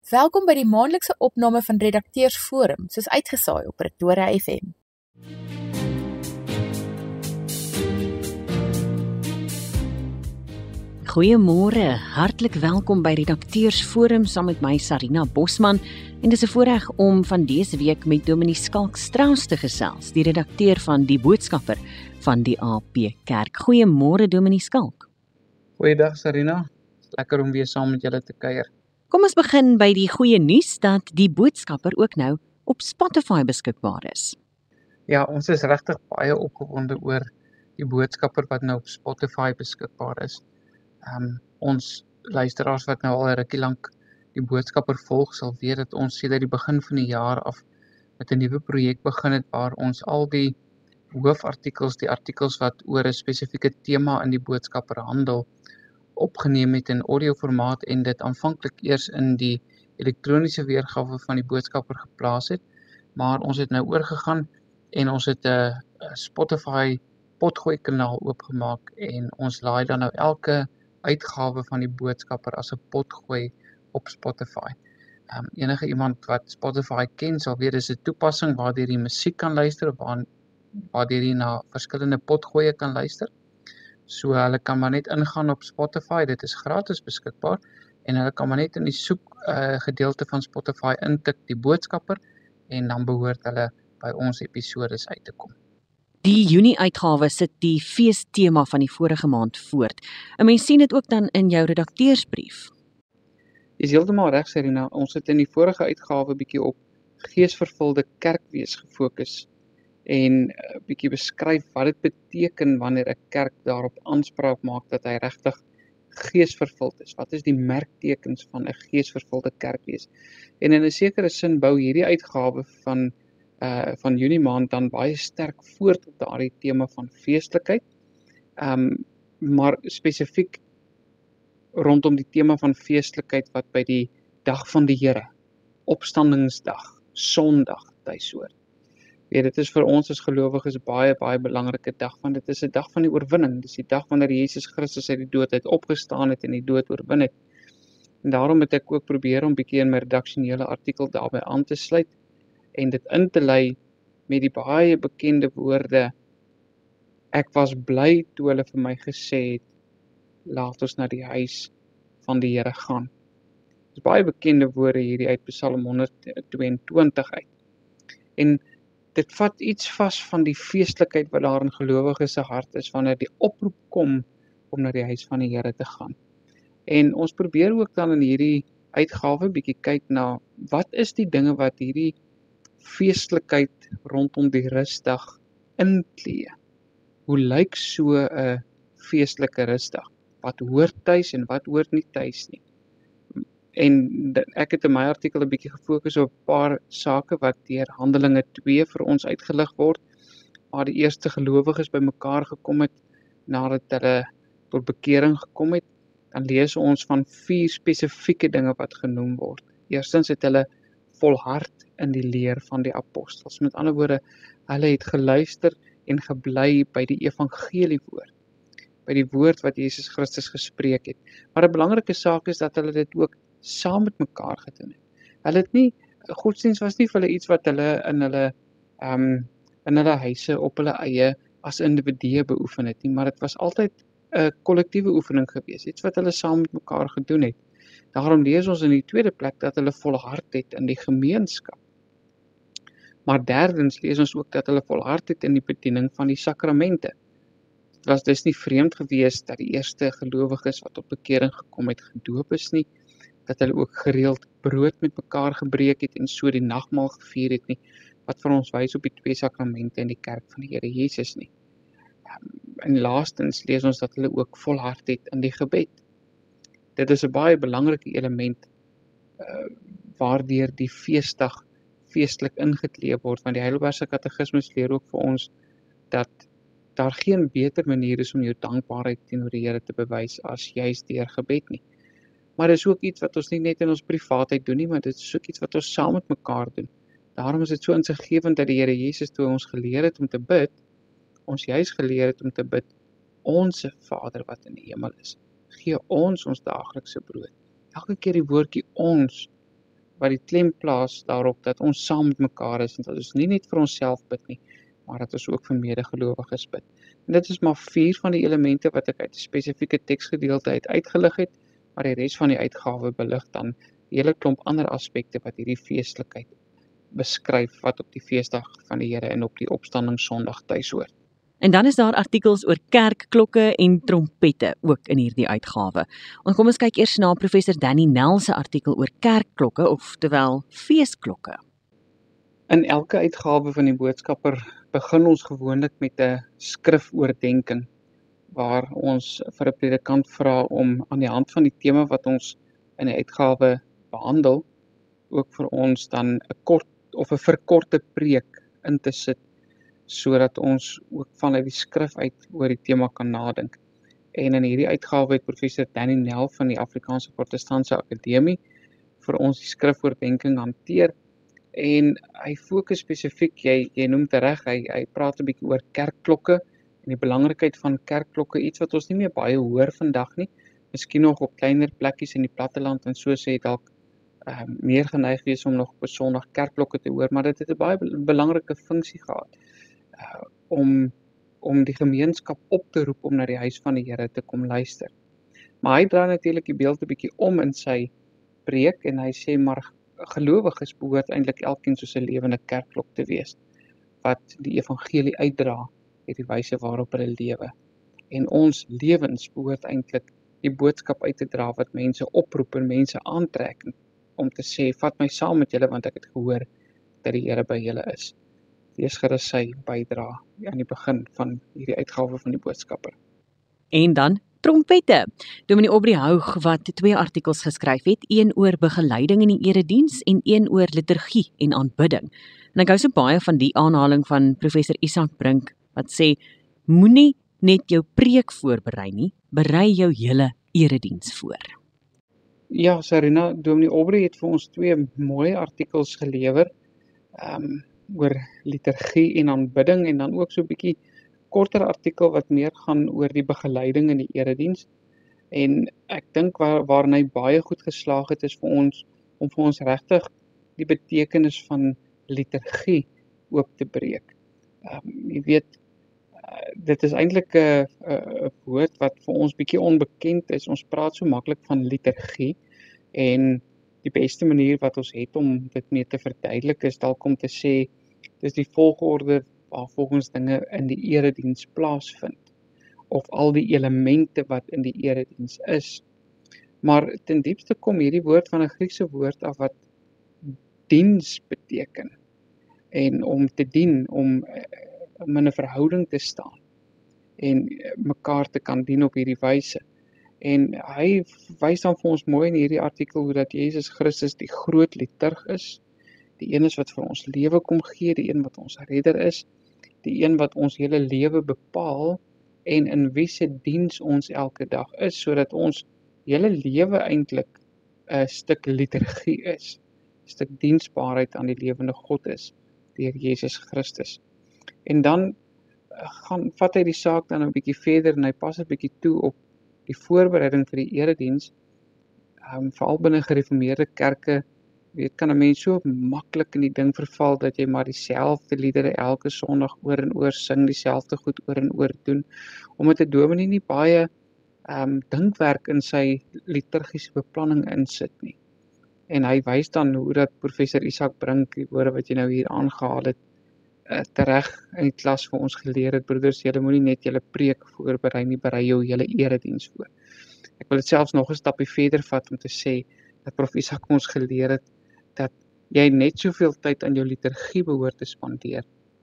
Welkom by die maandelikse opname van Redakteursforum, soos uitgesaai op Pretoria FM. Goeiemôre, hartlik welkom by Redakteursforum saam met my Sarina Bosman en dis 'n voorreg om van dese week met Dominee Skalk Strauss te gesels, die redakteur van Die Boodskapper van die AP Kerk. Goeiemôre Dominee Skalk. Goeiedag Sarina, lekker om weer saam met julle te kuier. Kom ons begin by die goeie nuus dat Die Boodskapper ook nou op Spotify beskikbaar is. Ja, ons is regtig baie opgewonde oor Die Boodskapper wat nou op Spotify beskikbaar is. Ons luisteraars wat nou al 'n rukkie lank Die Boodskapper volg, sal weet dat ons sedert die begin van die jaar af met 'n nuwe projek begin het waar ons al die hoofartikels, die artikels wat oor 'n spesifieke tema in Die Boodskapper handel, opgeneem het in audioformaat en dit aanvanklik eers in die elektroniese weergawe van Die Boodskapper geplaas het, maar ons het nou oorgegaan en ons het 'n Spotify potgooi kanaal oopgemaak en ons laai dan nou elke uitgawe van Die Boodskapper as 'n potgooi op Spotify. Enige iemand wat Spotify ken sal weet dis 'n toepassing waardeur jy musiek kan luister of waardeur jy na verskillende potgoeie kan luister. So hulle kan maar net ingaan op Spotify, dit is gratis beskikbaar en hulle kan maar net in die soek gedeelte van Spotify intik Die Boodskapper en dan behoort hulle by ons episodes uit te kom. Die Junie uitgawe sit die feestema van die vorige maand voort. 'n Mens sien dit ook dan in jou redakteursbrief. Dis heeltemal reg Serena, ons het in die vorige uitgawe bietjie op geesvervulde kerkwees gefokus en bietjie beskryf wat dit beteken wanneer 'n kerk daarop aanspraak maak dat hy regtig geesvervuld is. Wat is die merktekens van 'n geesvervulde kerkwees? En in 'n sekere sin bou hierdie uitgawe van Junie maand dan baie sterk voort op daardie tema van feestelikheid, maar spesifiek rondom die tema van feestelikheid wat by die dag van die Here, opstandingsdag, Sondag tuishoort. Dit is vir ons as gelowiges baie belangrike dag, want dit is 'n dag van die oorwinning. Dis die dag wanneer Jesus Christus uit die dood uit opgestaan het en die dood oorwin het. En daarom het ek ook probeer om bietjie in my redaksionele artikel daarbey aan te sluit en dit in te lei met die baie bekende woorde: ek was bly toe hulle vir my gesê het, laat ons na die huis van die Here gaan. Dit is baie bekende woorde hierdie uit Psalm 122 uit. En dit vat iets vas van die feestelikheid wat daar in gelowiges se hart is wanneer die oproep kom om na die huis van die Here te gaan. En ons probeer ook dan in hierdie uitgawe bietjie kyk na wat is die dinge wat hierdie feestelikheid rondom die Rusdag inklee. Hoe lyk so 'n feestelike Rusdag? Wat hoort tuis en wat hoort nie tuis nie? En ek het in my artikel 'n bietjie gefokus op 'n paar sake wat deur Handelinge 2 vir ons uitgelig word, waar die eerste gelowiges bymekaar gekom het nadat hulle tot bekering gekom het. Dan lees ons van 4 spesifieke dinge wat genoem word. Eerstens het hulle volhard in die leer van die apostels. Met ander woorde, hulle het geluister en gebly by die evangeliewoord, by die woord wat Jesus Christus gespreek het. Maar 'n belangrike saak is dat hulle dit ook saam met mekaar gedoen het. Hulle het nie, godsdienst was nie vir hulle iets wat hulle in hulle huise op hulle eie as individue beoefen het nie, maar dit was altyd 'n kollektiewe oefening gewees, iets wat hulle saam met mekaar gedoen het. Daarom lees ons in die tweede plek dat hulle volhard het in die gemeenskap. Maar derdens lees ons ook dat hulle volhard het in die bediening van die sakramente. Dit was dus nie vreemd gewees dat die eerste gelowiges wat op bekering gekom het gedoop is nie, dat hulle ook gereeld brood met mekaar gebreek het en so die nagmaal gevier het nie, wat vir ons wys op die 2 sakramente in die kerk van die Here Jesus nie. En laastens lees ons dat hulle ook volhard het in die gebed. Dit is 'n baie belangrike element waardeur die feesdag feestelik ingeklee word, want die Heidelbergse Katekismus leer ook vir ons dat daar geen beter manier is om jou dankbaarheid teenoor die Here te bewys as juis deur gebed nie. Maar dit is ook iets wat ons nie net in ons privaatheid doen nie, maar dit is ook iets wat ons saam met mekaar doen. Daarom is dit so insiggewend dat die Here Jesus toe ons geleer het om te bid, ons juis geleer het om te bid: Onse Vader wat in die hemel is, gee ons daaglikse brood. Elke keer die woordjie ons wat die klem plaas daarop dat ons saam met mekaar is en dat ons nie net vir onsself bid nie, maar dat ons ook vir medegelowiges bid. En dit is maar 4 van die elemente wat ek uit 'n spesifieke teksgedeelte uitgelig het, maar die res van die uitgawe belig dan 'n hele klomp ander aspekte wat hierdie feestelikheid beskryf wat op die feesdag van die Here en op die opstandingssondag tuis hoort. En dan is daar artikels oor kerkklokke en trompette ook in hierdie uitgawe. En kom ons kyk eers na professor Danny Nel se artikel oor kerkklokke, oftewel feesklokke. In elke uitgawe van die Boodskapper begin ons gewoonlik met 'n skrifoordenking waar ons vir 'n predikant vra om aan die hand van die tema wat ons in die uitgawe behandel, ook vir ons dan 'n kort of 'n verkorte preek in te sit, sodat ons ook vanuit die skrif uit oor die tema kan nadink. En in hierdie uitgawe het professor Danny Nel van die Afrikaanse Protestantse Akademie vir ons die skrifoordenking hanteer. En hy fokus spesifiek, jy noem dit reg, hy praat 'n bietjie oor kerkklokke en die belangrikheid van kerkklokke, iets wat ons nie meer baie hoor vandag nie. Miskien nog op kleiner plekkies in die platteland en so sê dalk meer geneig wees om nog op 'n Sondag kerkklokke te hoor, maar dit het 'n baie belangrike funksie gehad om die gemeenskap op te roep om na die huis van die Here te kom luister. Maar hy draai natuurlik die beeld 'n bietjie om in sy preek en hy sê maar gelowiges behoort eintlik elkeen soos 'n lewende kerkklok te wees wat die evangelie uitdra deur die wyse waarop hulle lewe. En ons lewens behoort eintlik die boodskap uit te dra wat mense oproep en mense aantrek om te sê, vat my saam met julle want ek het gehoor dat die Here by julle is. Lees gerus sy bydra aan die begin van hierdie uitgawe van die Boodskapper. En dan trompette. Dominee Aubrey Houg wat 2 artikels geskryf het, een oor begeleiding in die erediens en een oor liturgie en aanbidding. En ek hou so baie van die aanhaling van professor Isak Brink wat sê, moenie net jou preek voorberei nie, berei jou hele erediens voor. Ja, Sarina, Dominee Aubrey het vir ons 2 mooi artikels gelewer oor liturgie en aanbidding en dan ook so 'n bietjie korter artikel wat meer gaan oor die begeleiding in die erediens. En ek dink waarin hy baie goed geslaag het is vir ons om vir ons regtig die betekenis van liturgie oop te breek. Jy weet, dit is eintlik 'n woord wat vir ons bietjie onbekend is. Ons praat so maklik van liturgie en die beste manier wat ons het om dit mee te verduidelik is dalk om te sê dis die volgorde waar volgens dinge in die erediens plaasvind of al die elemente wat in die erediens is. Maar ten diepste kom hierdie woord van 'n Griekse woord af wat diens beteken. En om te dien, om in 'n verhouding te staan en mekaar te kan dien op hierdie wyse. En hy wys dan vir ons mooi in hierdie artikel hoe dat Jesus Christus die groot liturg is, die een is wat vir ons lewe kom gee, die een wat ons redder is, die een wat ons hele lewe bepaal en in wie se diens ons elke dag is, sodat ons hele lewe eintlik 'n stuk liturgie is, 'n stuk diensbaarheid aan die lewende God is deur Jesus Christus. En dan vat hy die saak dan 'n bietjie verder en hy pas 'n bietjie toe op die voorbereiding vir die erediens. Veral binne gereformeerde kerke, kan 'n mens so maklik in die ding verval dat jy maar dieselfde liedere elke Sondag oor en oor sing, dieselfde goed oor en oor doen, omdat 'n dominee nie baie dinkwerk in sy liturgiese beplanning insit nie. En hy wys dan hoe dat professor Isak Brink, die woorde wat jy nou hier aangehaal het, tereg in die klas vir ons geleer het, broeders, julle moenie net julle preek voorberei nie, berei jou hele erediens voor. Ek wil dit selfs nog 'n stapie verder vat om te sê dat prof Isak ons geleer het dat jy net soveel tyd aan jou liturgie behoort te spandeer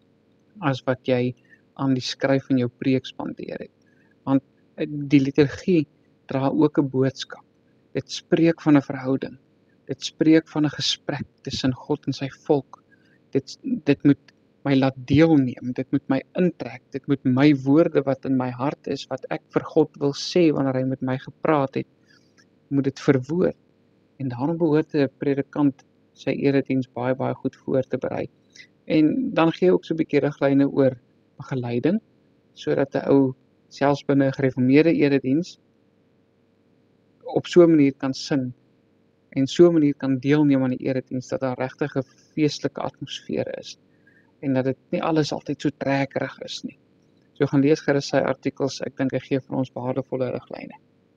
as wat jy aan die skryf van jou preek spandeer het. Want die liturgie dra ook 'n boodskap. Dit spreek van 'n verhouding. Dit spreek van 'n gesprek tussen God en sy volk. Dit moet my laat deelneem, dit moet my intrek, dit moet my woorde wat in my hart is, wat ek vir God wil sê wanneer hy met my gepraat het, moet dit verwoord. En daarom behoort 'n predikant sy erediens baie goed voor te berei. En dan gee hy ook so 'n bietjie riglyne oor begeleiding, sodat 'n ou selfs binne 'n gereformeerde erediens op so 'n manier kan sing en so 'n manier kan deelneem aan die erediens dat daar regtig 'n feestelike atmosfeer is en dat dit nie alles altyd so trekkerig is nie. So gaan lees gerus sy artikels, ek dink hy gee vir ons waardevolle riglyne.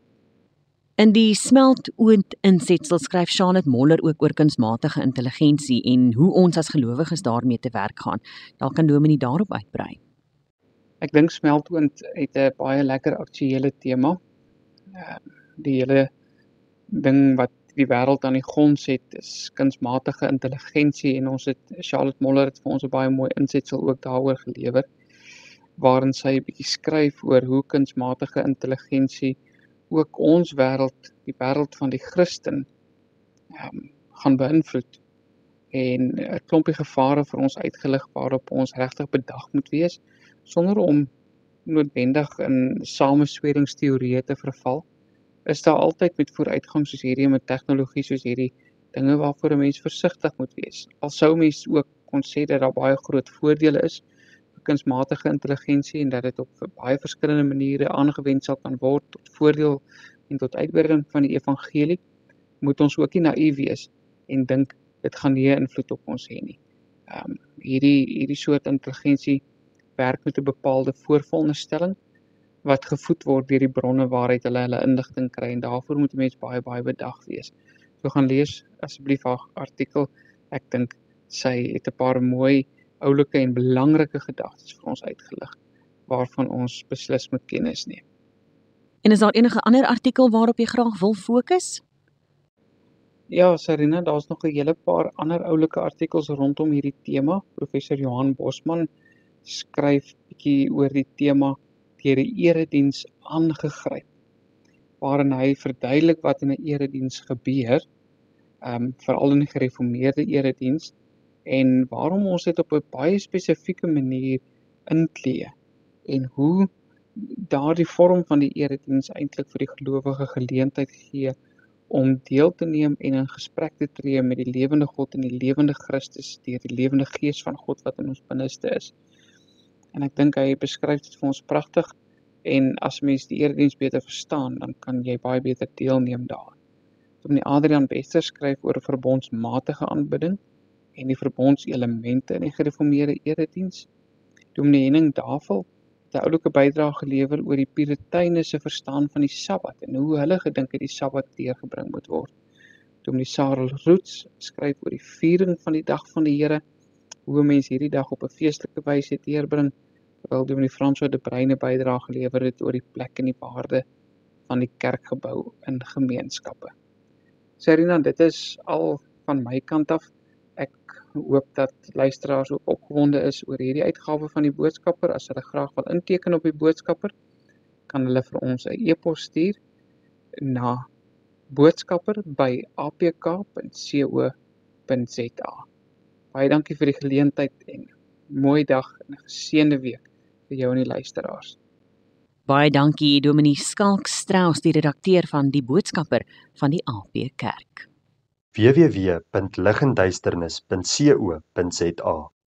In die smeltoond insetsel skryf Charlotte Moller ook oor kunsmatige intelligensie en hoe ons as gelowiges daarmee te werk gaan. Dalk kan Dominee daarop uitbrei. Ek dink smeltoond het 'n baie lekker aktuële tema. Die hele ding wat die wêreld aan die gons het, is kunsmatige intelligensie en ons het Charlotte Moller het vir ons 'n baie mooi insetsel ook daaroor gelewer, waarin sy 'n bietjie skryf oor hoe kunsmatige intelligensie ook ons wêreld, die wêreld van die Christen, gaan beïnvloed en 'n klompie gevare vir ons uitgelig waarop ons regtig bedag moet wees, sonder om noodwendig in samesweringsteorieë te verval. Is daar altyd met vooruitgang soos hierdie en met tegnologie soos hierdie dinge waarvoor 'n mens versigtig moet wees. Al sou mens ook kon sê dat daar baie groot voordele is vir kunsmatige intelligensie en dat dit op baie verskillende maniere aangewend sal kan word tot voordeel en tot uitbreiding van die evangelie, moet ons ook nie naïef wees en dink dit gaan nie 'n invloed op ons hê nie. Hierdie soort intelligensie werk met 'n bepaalde voorveronderstelling wat gevoed word deur die bronne waaruit hulle inligting kry en daarvoor moet 'n mens baie bedag wees. So gaan lees asseblief haar artikel. Ek dink sy het 'n paar mooi oulike en belangrike gedagtes vir ons uitgelig waarvan ons beslis moet kennis neem. En is daar enige ander artikel waarop jy graag wil fokus? Ja, Sarina, daar's nog 'n hele paar ander oulike artikels rondom hierdie tema. Professor Johan Bosman skryf bietjie oor die tema deur die erediens aangegryp, waarin hy verduidelik wat in 'n erediens gebeur, veral in die gereformeerde erediens, en waarom ons dit op 'n baie spesifieke manier inklee, en hoe daardie vorm van die erediens eintlik vir die gelowige geleentheid gee om deel te neem en in gesprek te tree met die lewende God en die lewende Christus deur die lewende Gees van God wat in ons binneste is. En ek dink hy beskryf dit vir ons pragtig en as mens die erediens beter verstaan, dan kan jy baie beter deelneem daaraan. Dominee Adrian Bester skryf oor 'n verbondsmatige aanbidding en die verbondselemente in die gereformeerde erediens. Dominee Henning Davel het 'n oulike bydrae gelewer oor die Purityne se verstaan van die Sabbat en hoe hulle gedink het die Sabbat deurgebring moet word. Dominee Sarel Roots skryf oor die viering van die dag van die Here, hoe 'n mens hierdie dag op 'n feestelike wyse deurbring, terwyl Dominee François de Bruyn 'n bydrae gelewer het oor die plek en die waarde van die kerkgebou in gemeenskappe. Sarina, dit is al van my kant af. Ek hoop dat luisteraars ook opgewonde is oor hierdie uitgawe van die Boodskapper. As hulle graag wil inteken op die Boodskapper, kan hulle vir ons 'n e-pos stuur na boodskapper@apk.co.za. Baie dankie vir die geleentheid en mooi dag en 'n geseënde week vir jou en die luisteraars. Baie dankie Dominee Skalk Strauss, die redakteur van die Boodskapper van die AP Kerk. www.ligenduisternis.co.za